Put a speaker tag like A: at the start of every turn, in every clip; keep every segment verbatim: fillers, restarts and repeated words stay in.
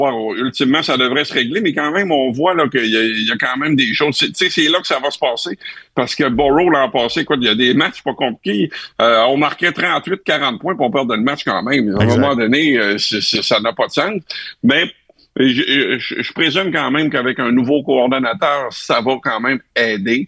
A: ultimement, ça devrait se régler, mais quand même, on voit là, qu'il y a, il y a quand même des choses. Tu sais, c'est là que ça va se passer. Parce que Burrow, l'an passé, écoute, il y a des matchs pas compliqués. Euh, on marquait trente-huit quarante points pour perdre le match quand même. À un moment donné, euh, c'est, c'est, ça n'a pas de sens. Mais Je, je, je présume quand même qu'avec un nouveau coordonnateur, ça va quand même aider.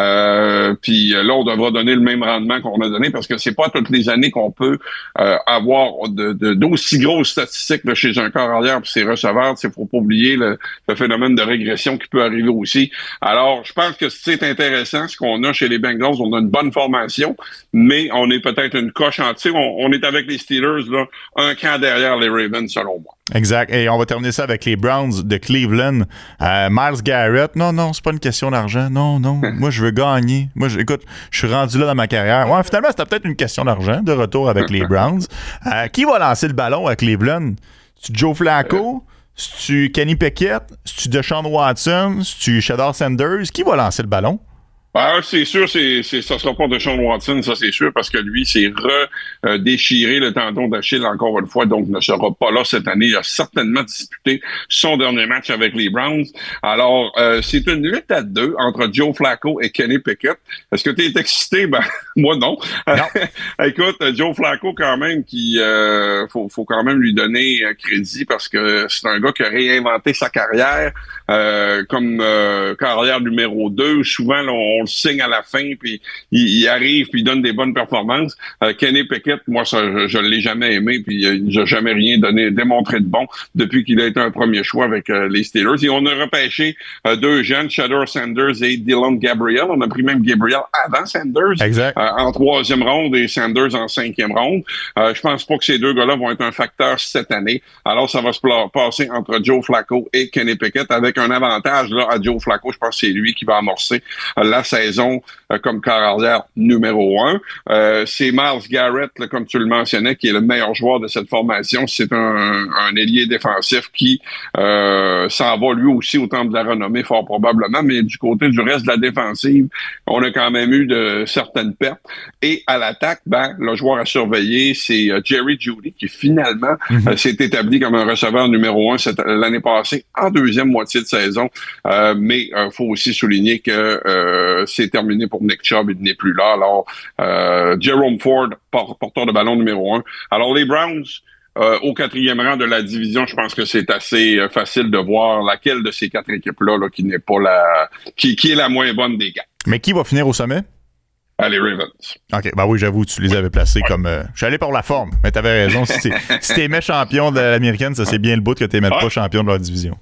A: Euh, puis là, on devra donner le même rendement qu'on a donné parce que c'est pas toutes les années qu'on peut euh, avoir de, de, d'aussi grosses statistiques là, chez un corps arrière puis ses receveurs. Il faut pas oublier le, le phénomène de régression qui peut arriver aussi. Alors, je pense que c'est intéressant ce qu'on a chez les Bengals. On a une bonne formation, mais on est peut-être une coche en tir. On, on est avec les Steelers, là, un cran derrière les Ravens, selon moi.
B: Exact. Et on va terminer ça avec les Browns de Cleveland. Euh, Myles Garrett, non, non, c'est pas une question d'argent. Non, non, moi, je veux gagner. Moi, je, écoute, je suis rendu là dans ma carrière. Ouais, finalement, c'était peut-être une question d'argent, de retour avec les Browns. Euh, qui va lancer le ballon à Cleveland? C'est-tu Joe Flacco? C'est-tu Kenny Pickett? C'est-tu Deshaun Watson? C'est-tu Shedeur Sanders? Qui va lancer le ballon?
A: Ah, c'est sûr, c'est, c'est, ça sera pas de Deshaun Watson, ça c'est sûr, parce que lui, c'est re-déchiré le tendon d'Achille encore une fois, donc ne sera pas là cette année. Il a certainement disputé son dernier match avec les Browns. Alors, euh, c'est une lutte à deux entre Joe Flacco et Kenny Pickett. Est-ce que tu es excité? Ben, moi non. non. Écoute, Joe Flacco quand même, qui euh, faut, faut quand même lui donner crédit parce que c'est un gars qui a réinventé sa carrière euh, comme euh, carrière numéro deux. Souvent, là, on on le signe à la fin, puis il, il arrive, puis il donne des bonnes performances. Euh, Kenny Pickett, moi, ça, je, je l'ai jamais aimé, puis il nous a jamais rien donné, démontré de bon depuis qu'il a été un premier choix avec euh, les Steelers. Et on a repêché euh, deux jeunes, Shedeur Sanders et Dylan Gabriel. On a pris même Gabriel avant Sanders,
B: exact.
A: Euh, en troisième ronde et Sanders en cinquième ronde. Euh, je pense pas que ces deux gars-là vont être un facteur cette année. Alors, ça va se passer entre Joe Flacco et Kenny Pickett avec un avantage là à Joe Flacco. Je pense que c'est lui qui va amorcer euh, la saison euh, comme corps arrière numéro un. Euh, c'est Myles Garrett, là, comme tu le mentionnais, qui est le meilleur joueur de cette formation. C'est un, un ailier défensif qui euh, s'en va lui aussi au temple de la renommée, fort probablement, mais du côté du reste de la défensive, on a quand même eu de certaines pertes. Et à l'attaque, ben, le joueur à surveiller, c'est euh, Jerry Jeudy, qui finalement mm-hmm. euh, s'est établi comme un receveur numéro un cette, l'année passée, en deuxième moitié de saison. Euh, mais il euh, faut aussi souligner que euh, c'est terminé pour Nick Chubb, il n'est plus là. Alors, euh, Jerome Ford, porteur de ballon numéro un. Alors, les Browns, euh, au quatrième rang de la division, je pense que c'est assez euh, facile de voir laquelle de ces quatre équipes-là là, qui n'est pas la, qui, qui est la moins bonne des quatre.
B: Mais qui va finir au sommet?
A: Ah, les Ravens.
B: OK, ben oui, j'avoue, tu les avais placés ouais. comme... Euh, je suis allé pour la forme, mais t'avais raison. Si t'es, si t'aimais champion de l'américaine, ça c'est bien le bout que t'aimais ouais. pas champion de leur division.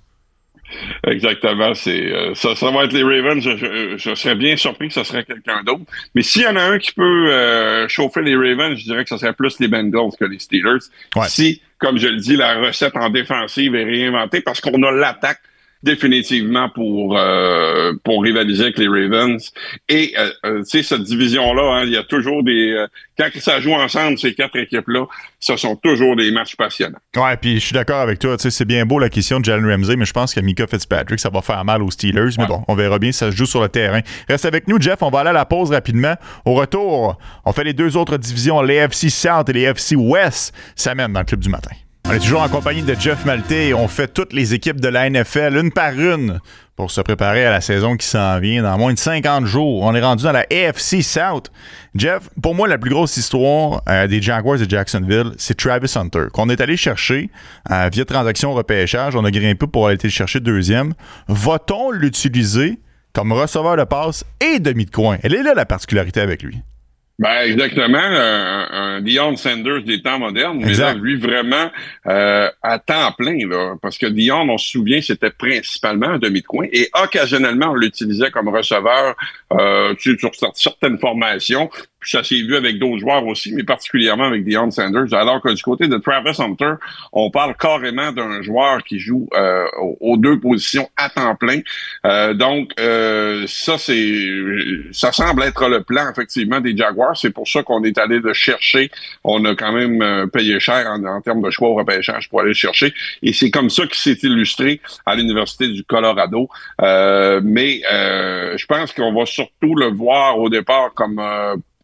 A: Exactement, c'est euh, ça, ça va être les Ravens. Je, je, je serais bien surpris que ce serait quelqu'un d'autre. Mais s'il y en a un qui peut euh, chauffer les Ravens, je dirais que ce serait plus les Bengals que les Steelers. Ouais. Si, comme je le dis, la recette en défensive est réinventée parce qu'on a l'attaque définitivement pour euh, pour rivaliser avec les Ravens. Et euh, euh, tu sais, cette division-là, hein, il y a toujours des... Euh, quand ça joue ensemble, ces quatre équipes-là, ce sont toujours des matchs passionnants.
B: Ouais, puis je suis d'accord avec toi. Tu sais, c'est bien beau la question de Jalen Ramsey, mais je pense que Micah Fitzpatrick, ça va faire mal aux Steelers. Ouais. Mais bon, on verra bien si ça se joue sur le terrain. Reste avec nous, Jeff. On va aller à la pause rapidement. Au retour, on fait les deux autres divisions, les A F C South et les A F C West. Ça mène dans le Club du matin. On est toujours en compagnie de Jeff Maltais et on fait toutes les équipes de la N F L, une par une, pour se préparer à la saison qui s'en vient dans moins de cinquante jours. On est rendu dans la A F C South. Jeff, pour moi, la plus grosse histoire euh, des Jaguars de Jacksonville, c'est Travis Hunter, qu'on est allé chercher euh, via transaction repêchage. On a grimpé pour aller le chercher deuxième. Va-t-on l'utiliser comme receveur de passe et demi de coin? Elle est là la particularité avec lui.
A: Ben exactement, un, un Deion Sanders des temps modernes, mais là, lui vraiment euh, à temps plein, là, parce que Deion, on se souvient, c'était principalement un demi de coin et occasionnellement on l'utilisait comme receveur euh, sur certaines formations. Puis ça s'est vu avec d'autres joueurs aussi, mais particulièrement avec Deion Sanders. Alors que du côté de Travis Hunter, on parle carrément d'un joueur qui joue euh, aux deux positions à temps plein. Euh, donc, euh, ça, c'est, ça semble être le plan, effectivement, des Jaguars. C'est pour ça qu'on est allé le chercher. On a quand même euh, payé cher en, en termes de choix au repêchage pour aller le chercher. Et c'est comme ça qu'il s'est illustré à l'Université du Colorado. Euh, mais euh, je pense qu'on va surtout le voir au départ comme... Euh,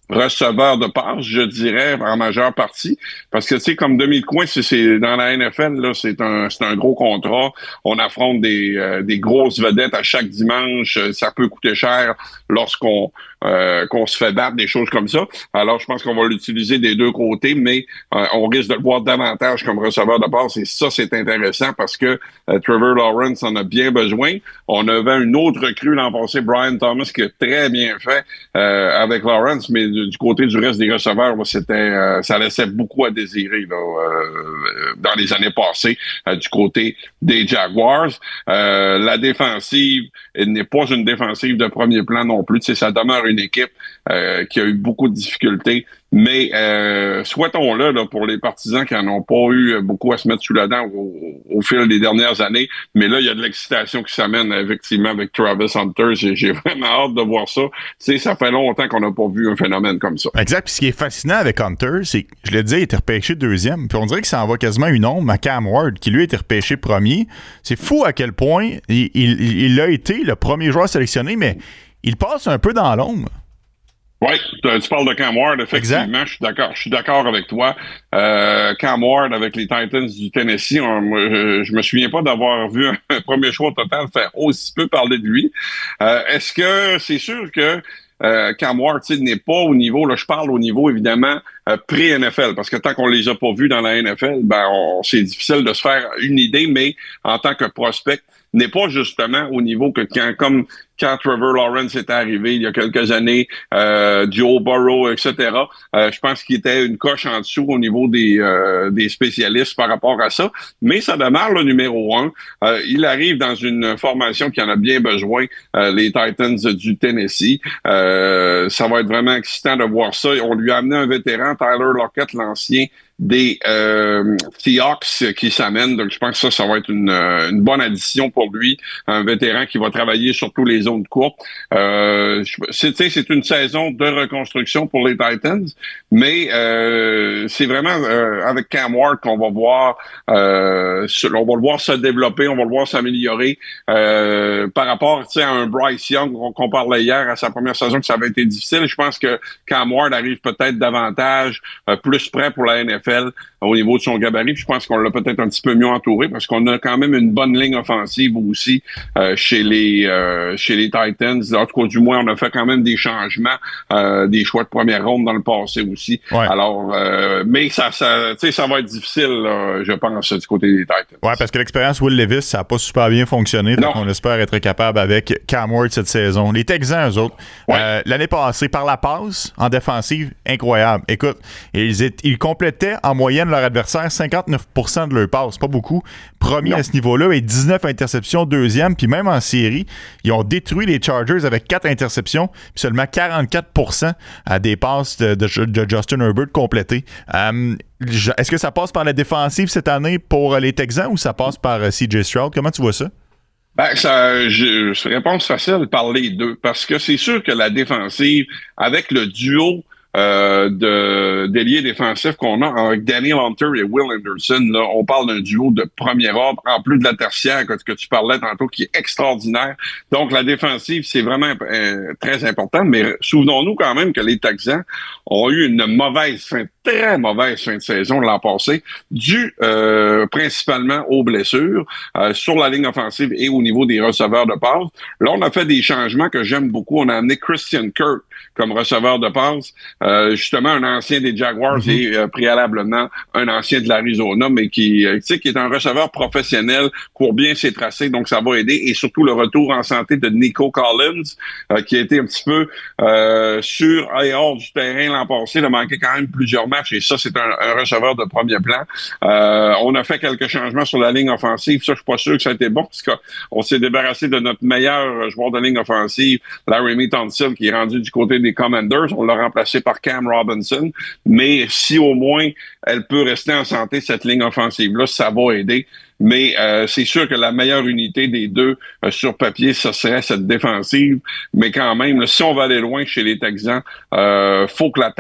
A: receveur de passe, je dirais, en majeure partie. Parce que, tu sais, comme demi-coin, c'est, c'est dans la N F L, là, c'est un, c'est un gros contrat. On affronte des, euh, des grosses vedettes à chaque dimanche. Ça peut coûter cher lorsqu'on euh, qu'on se fait battre, des choses comme ça. Alors, je pense qu'on va l'utiliser des deux côtés, mais euh, on risque de le voir davantage comme receveur de passe. Et ça, c'est intéressant parce que euh, Trevor Lawrence en a bien besoin. On avait une autre recrue l'an passé, Brian Thomas, qui a très bien fait euh, avec Lawrence, mais du, du côté du reste des receveurs, c'était euh, ça laissait beaucoup à désirer là, euh, dans les années passées euh, du côté des Jaguars. Euh, la défensive elle n'est pas une défensive de premier plan non plus. Tu sais, ça demeure une équipe euh, qui a eu beaucoup de difficultés. Mais euh, souhaitons-le là, pour les partisans qui n'en ont pas eu beaucoup à se mettre sous la dent au, au fil des dernières années. Mais là, il y a de l'excitation qui s'amène effectivement avec Travis Hunter. J'ai, j'ai vraiment hâte de voir ça. Tu sais, ça fait longtemps qu'on n'a pas vu un phénomène comme ça.
B: Exact. Puis ce qui est fascinant avec Hunter, c'est que, je l'ai dit, il était repêché deuxième. Puis on dirait que ça en va quasiment une ombre à Cam Ward, qui lui a été repêché premier. C'est fou à quel point il, il, il a été le premier joueur sélectionné, mais il passe un peu dans l'ombre.
A: Oui, tu parles de Cam Ward, effectivement, exact. je suis d'accord, je suis d'accord avec toi. Euh, Cam Ward avec les Titans du Tennessee, on, je, je me souviens pas d'avoir vu un, un premier choix total faire aussi peu parler de lui. Euh, est-ce que c'est sûr que euh, Cam Ward n'est pas au niveau, là je parle au niveau évidemment euh, pré-N F L, parce que tant qu'on les a pas vus dans la N F L, ben on, c'est difficile de se faire une idée, mais en tant que prospect, n'est pas justement au niveau que quand, comme quand Trevor Lawrence est arrivé il y a quelques années, euh, Joe Burrow, et cetera. Euh, je pense qu'il était une coche en dessous au niveau des euh, des spécialistes par rapport à ça. Mais ça demeure le numéro un. Euh, il arrive dans une formation qui en a bien besoin, euh, les Titans du Tennessee. Euh, ça va être vraiment excitant de voir ça. On lui a amené un vétéran, Tyler Lockett, l'ancien des euh, Seahawks qui s'amène. Donc, je pense que ça, ça va être une, une bonne addition pour lui. Un vétéran qui va travailler sur tous les zones courtes. Euh, c'est, c'est une saison de reconstruction pour les Titans, mais euh, c'est vraiment euh, avec Cam Ward qu'on va voir euh, on va le voir se développer, on va le voir s'améliorer euh, par rapport à un Bryce Young qu'on parlait hier à sa première saison que ça avait été difficile. Je pense que Cam Ward arrive peut-être davantage euh, plus prêt pour la N F L au niveau de son gabarit. Puis je pense qu'on l'a peut-être un petit peu mieux entouré parce qu'on a quand même une bonne ligne offensive aussi euh, chez les euh, chez les Titans. En tout cas, du moins, on a fait quand même des changements, euh, des choix de première ronde dans le passé aussi. Ouais. Alors, euh, mais ça, ça, tu sais, ça va être difficile, là, je pense, du côté des Titans.
B: Ouais, parce que l'expérience Will Levis, ça n'a pas super bien fonctionné. Donc, on espère être capable avec Cam Ward cette saison. Les Texans, eux autres, ouais. euh, l'année passée, par la passe en défensive, incroyable. Écoute, ils, étaient, ils complétaient en moyenne leur adversaire cinquante-neuf pour cent de leur passe, pas beaucoup. Premier non. à ce niveau-là et dix-neuf interceptions, deuxième, puis même en série, ils ont détruit les Chargers avec quatre interceptions, puis seulement quarante-quatre pour cent à des passes de, de, de Justin Herbert complétées. Um, est-ce que ça passe par la défensive cette année pour les Texans ou ça passe par uh, C J Stroud? Comment tu vois ça?
A: Ben, ça, je, je réponse facile par les deux, parce que c'est sûr que la défensive, avec le duo Euh, de d'ailier défensif qu'on a avec Daniel Hunter et Will Anderson, là, on parle d'un duo de premier ordre, en plus de la tertiaire que, que tu parlais tantôt, qui est extraordinaire. Donc, la défensive, c'est vraiment euh, très important, mais souvenons-nous quand même que les Texans ont eu une mauvaise fin, très mauvaise fin de saison l'an passé, due euh, principalement aux blessures euh, sur la ligne offensive et au niveau des receveurs de passe. Là, on a fait des changements que j'aime beaucoup. On a amené Christian Kirk comme receveur de passe. Euh, justement, un ancien des Jaguars mm-hmm. et euh, préalablement un ancien de l'Arizona, mais qui, euh, tu sais, qui est un receveur professionnel, court bien ses tracés, donc ça va aider. Et surtout le retour en santé de Nico Collins, euh, qui a été un petit peu euh, sur et hors du terrain l'an passé. Il a manqué quand même plusieurs matchs et ça, c'est un, un receveur de premier plan. Euh, on a fait quelques changements sur la ligne offensive. Ça, je suis pas sûr que ça a été bon parce qu'on s'est débarrassé de notre meilleur joueur de ligne offensive, Laramie Tunsil, qui est rendu du côté des Commanders. On l'a remplacé par Cam Robinson. Mais si au moins elle peut rester en santé, cette ligne offensive-là, ça va aider. Mais euh, c'est sûr que la meilleure unité des deux euh, sur papier, ça serait cette défensive. Mais quand même, là, si on va aller loin chez les Texans, euh, faut que l'attaque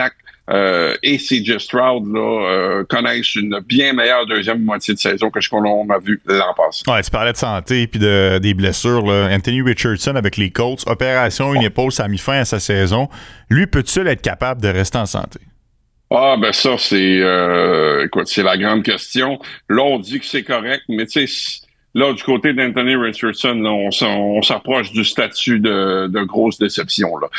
A: euh, et C J Stroud là, euh, connaissent une bien meilleure deuxième moitié de saison que ce qu'on a vu l'an passé.
B: Ouais, tu parlais de santé puis de, des blessures. Là. Anthony Richardson avec les Colts, opération une épaule, ça a mis fin à sa saison. Lui, peut-il être capable de rester en santé?
A: Ah, ben ça, c'est euh, écoute, c'est la grande question. Là, on dit que c'est correct, mais tu sais, là, du côté d'Anthony Richardson, là, on, on s'approche du statut de, de grosse déception. Là.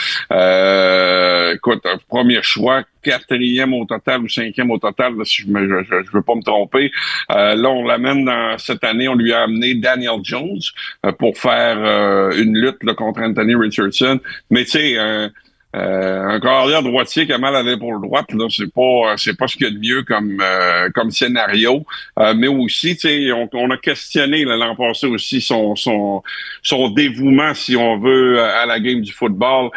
A: Euh, écoute, un premier choix, quatrième au total ou cinquième au total, là, si je ne je, je veux pas me tromper. Euh, là, on l'amène dans cette année, on lui a amené Daniel Jones euh, pour faire euh, une lutte là, contre Anthony Richardson. Mais tu sais, euh, Euh, un carrière droitier qui a mal à l'épaule droite, là, c'est pas, c'est pas ce qu'il y a de mieux comme, euh, comme scénario. Euh, mais aussi, tu sais, on, on a questionné là, l'an passé aussi son, son, son dévouement, si on veut, à la game du football.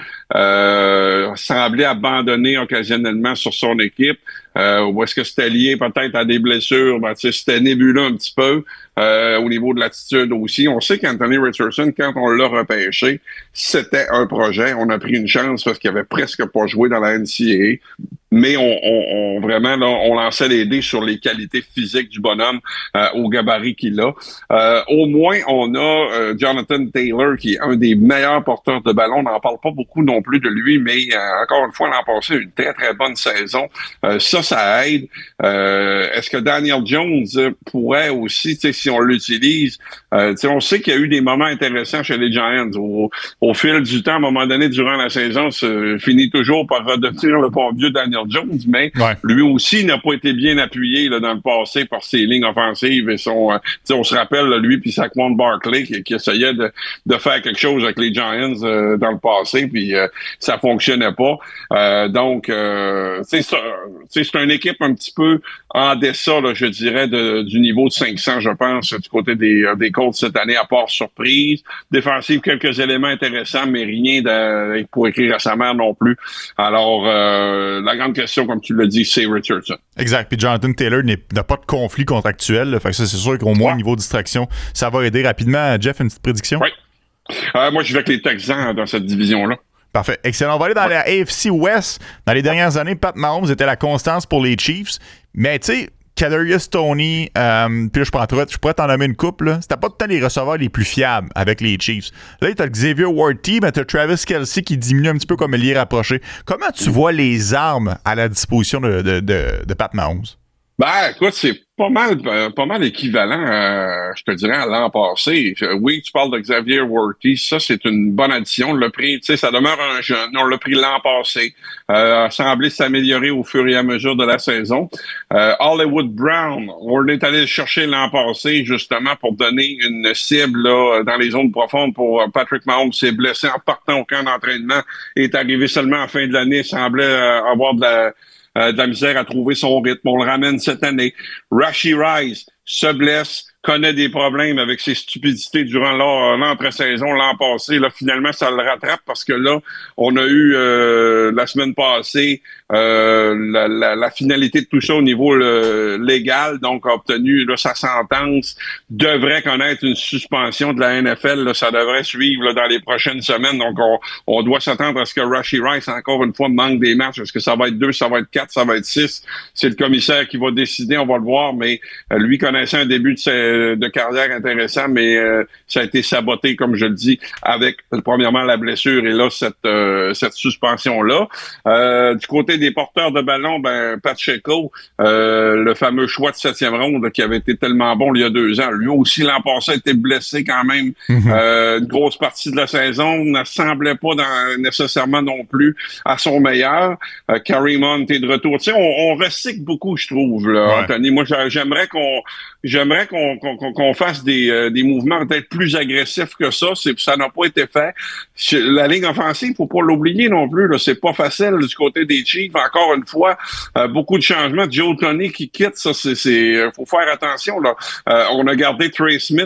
A: Euh, semblait abandonner occasionnellement sur son équipe. Euh, ou est-ce que c'était lié peut-être à des blessures? Ben, c'était nébuleux un petit peu. Euh, au niveau de l'attitude aussi. On sait qu'Anthony Richardson, quand on l'a repêché, c'était un projet. On a pris une chance parce qu'il avait presque pas joué dans la N C A A. Mais on, on, on vraiment là, on lançait les dés sur les qualités physiques du bonhomme euh, au gabarit qu'il a. Euh, au moins, on a euh, Jonathan Taylor qui est un des meilleurs porteurs de ballon. On n'en parle pas beaucoup non plus de lui, mais euh, encore une fois, l'an passé, une très très bonne saison. Euh, ça, ça aide. Euh, est-ce que Daniel Jones pourrait aussi, tu sais, si on l'utilise, euh, tu sais, on sait qu'il y a eu des moments intéressants chez les Giants. Au, au fil du temps, à un moment donné, durant la saison, ça finit toujours par redevenir le bon vieux Daniel Jones, mais ouais. Lui aussi n'a pas été bien appuyé là, dans le passé par ses lignes offensives et son, euh, on se rappelle là, lui puis Saquon Barkley qui, qui essayait de, de faire quelque chose avec les Giants euh, dans le passé puis euh, ça fonctionnait pas. Euh, donc, euh, c'est c'est une équipe un petit peu en deçà, là, je dirais, de, du niveau de cinq cents, je pense, du côté des, des Colts cette année, à part surprise. Défensive, quelques éléments intéressants, mais rien de, pour écrire à sa mère non plus. Alors, euh, la grande question, comme tu l'as dit, c'est Richardson.
B: Exact. Puis Jonathan Taylor n'a pas de conflit contractuel. Là, fait que ça, c'est sûr qu'au moins, ouais. Niveau distraction, ça va aider rapidement. Jeff, une petite prédiction?
A: Oui. Euh, moi, je vais avec les Texans dans cette division-là.
B: Parfait. Excellent. On va aller dans ouais. la A F C West. Dans les dernières années, Pat Mahomes était la constance pour les Chiefs. Mais, tu sais, Kadarius Toney, euh, puis là, je, prends, je pourrais t'en nommer une couple, là. C'était pas tout le temps les receveurs les plus fiables avec les Chiefs. Là, t'as Xavier Worthy, mais t'as Travis Kelce qui diminue un petit peu comme ailier rapproché. Comment tu vois les armes à la disposition de, de, de, de Pat Mahomes?
A: Ben, écoute, c'est pas mal, pas mal équivalent, euh, je te dirais, à l'an passé. Oui, tu parles de Xavier Worthy, ça, c'est une bonne addition. On l'a pris, tu sais, ça demeure un jeune. On l'a pris l'an passé. Euh, a semblé s'améliorer au fur et à mesure de la saison. Euh, Hollywood Brown, on est allé le chercher l'an passé, justement, pour donner une cible là, dans les zones profondes pour Patrick Mahomes. S'est blessé en partant au camp d'entraînement. Est arrivé seulement en fin de l'année. Semblait euh, avoir de la Euh, de la misère à trouver son rythme. On le ramène cette année. Rashee Rice se blesse, connaît des problèmes avec ses stupidités durant l'entre-saison l'an passé. Là, finalement, ça le rattrape parce que là, on a eu euh, la semaine passée euh, la, la, la finalité de tout ça au niveau le, légal, donc a obtenu là, sa sentence, devrait connaître une suspension de la N F L. Là, ça devrait suivre là, dans les prochaines semaines. Donc, on, on doit s'attendre à ce que Rashee Rice, encore une fois, manque des matchs. Est-ce que ça va être deux, ça va être quatre, ça va être six? C'est le commissaire qui va décider, on va le voir, mais euh, lui connaissait un début de, ses, de carrière intéressant, mais euh, ça a été saboté, comme je le dis, avec, premièrement, la blessure et là, cette, euh, cette suspension-là. Euh, du côté des porteurs de ballon, ben Pacheco, euh, le fameux choix de septième ronde là, qui avait été tellement bon il y a deux ans. Lui aussi, l'an passé, a été blessé quand même mm-hmm. euh, une grosse partie de la saison. Ne semblait pas dans, nécessairement non plus à son meilleur. Euh, Kareem Hunt est de retour. Tu sais, on, on recycle beaucoup, je trouve, là, ouais. Anthony. Moi, j'aimerais qu'on j'aimerais qu'on qu'on, qu'on fasse des, euh, des mouvements peut-être plus agressifs que ça. C'est, ça n'a pas été fait. La ligne offensive, faut pas l'oublier non plus. Là, c'est pas facile du côté des Chiefs. Encore une fois, euh, beaucoup de changements. Joe Toney qui quitte, ça, c'est, c'est faut faire attention. Là, euh, on a gardé Trey Smith,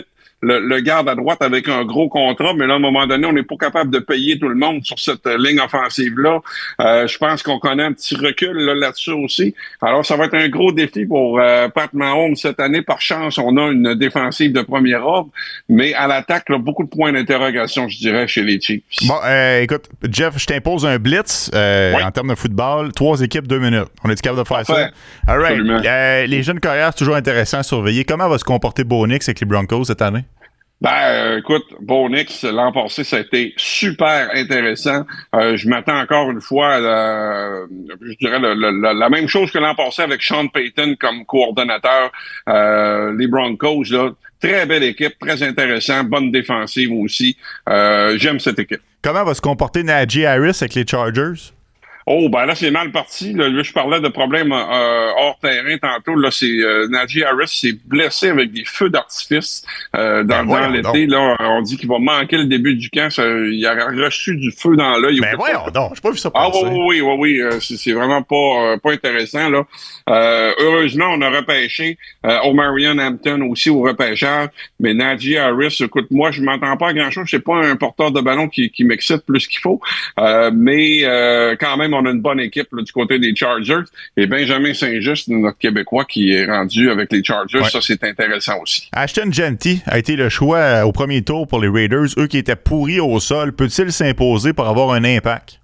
A: le, le garde à droite avec un gros contrat, mais là, à un moment donné, on n'est pas capable de payer tout le monde sur cette euh, ligne offensive-là. Euh, je pense qu'on connaît un petit recul là, là-dessus aussi. Alors, ça va être un gros défi pour euh, Pat Mahomes cette année. Par chance, on a une défensive de premier ordre, mais à l'attaque, là, beaucoup de points d'interrogation, je dirais, chez les Chiefs.
B: Bon, euh, écoute, Jeff, je t'impose un blitz euh,
A: oui.
B: en termes de football. Trois équipes, deux minutes. On est capable de faire
A: Parfait.
B: ça? All right. Euh, les jeunes carrières, c'est toujours intéressant à surveiller. Comment va se comporter Bo Nix avec les Broncos cette année?
A: Ben, euh, écoute, Bo Nix, l'an passé, ça a été super intéressant. Euh, je m'attends encore une fois à la, je dirais le, le, la, la même chose que l'an passé avec Sean Payton comme coordonnateur. Euh, les Broncos, là, très belle équipe, très intéressant, bonne défensive aussi. Euh, j'aime cette équipe.
B: Comment va se comporter Najee Harris avec les Chargers?
A: Oh, ben là, c'est mal parti. Là, là je parlais de problèmes euh, hors terrain tantôt. Là, c'est euh, Najee Harris s'est blessé avec des feux d'artifice euh, dans,
B: ben
A: dans l'été. Là, on dit qu'il va manquer le début du camp. Ça, il a reçu du feu dans l'œil.
B: Ben voyons donc, j'ai pas vu ça passer.
A: Ah oui, oui, oui, oui. Euh, c'est, c'est vraiment pas euh, pas intéressant, là. Euh, heureusement, on a repêché euh, Omarion Hampton aussi au repêchage. Mais Najee Harris, écoute, moi, je m'entends pas à grand-chose. C'est pas un porteur de ballon qui, qui m'excite plus qu'il faut. Euh, mais euh, quand même, on a une bonne équipe là, du côté des Chargers. Et Benjamin Saint-Just, notre Québécois, qui est rendu avec les Chargers. Ouais. Ça, c'est intéressant aussi.
B: Ashton Jeanty a été le choix au premier tour pour les Raiders. Eux qui étaient pourris au sol. Peut-il s'imposer pour avoir un impact?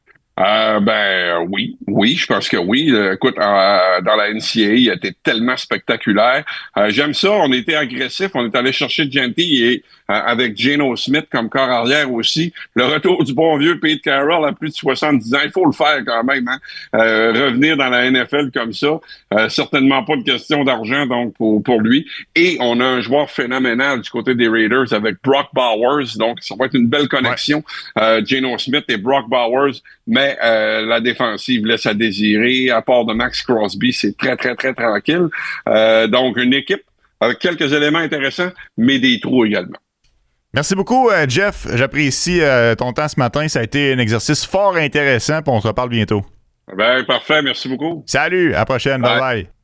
A: Euh, ben oui, oui, je pense que oui. Euh, écoute, euh, dans la N C A A, il a été tellement spectaculaire. Euh, j'aime ça, on était agressif, on est allé chercher Jeanty et euh, avec Geno Smith comme corps arrière aussi. Le retour du bon vieux Pete Carroll à plus de soixante-dix ans, il faut le faire quand même. Hein? Euh, revenir dans la N F L comme ça, euh, certainement pas de question d'argent donc pour, pour lui. Et on a un joueur phénoménal du côté des Raiders avec Brock Bowers, donc ça va être une belle connexion. Ouais. Euh, Geno Smith et Brock Bowers, mais Euh, la défensive laisse à désirer. À part de Max Crosby, c'est très, très, très tranquille. Euh, donc, une équipe avec quelques éléments intéressants, mais des trous également.
B: Merci beaucoup, euh, Jeff. J'apprécie euh, ton temps ce matin. Ça a été un exercice fort intéressant, puis on se reparle bientôt.
A: Ben, parfait. Merci beaucoup.
B: Salut, à la prochaine. Bye bye. bye.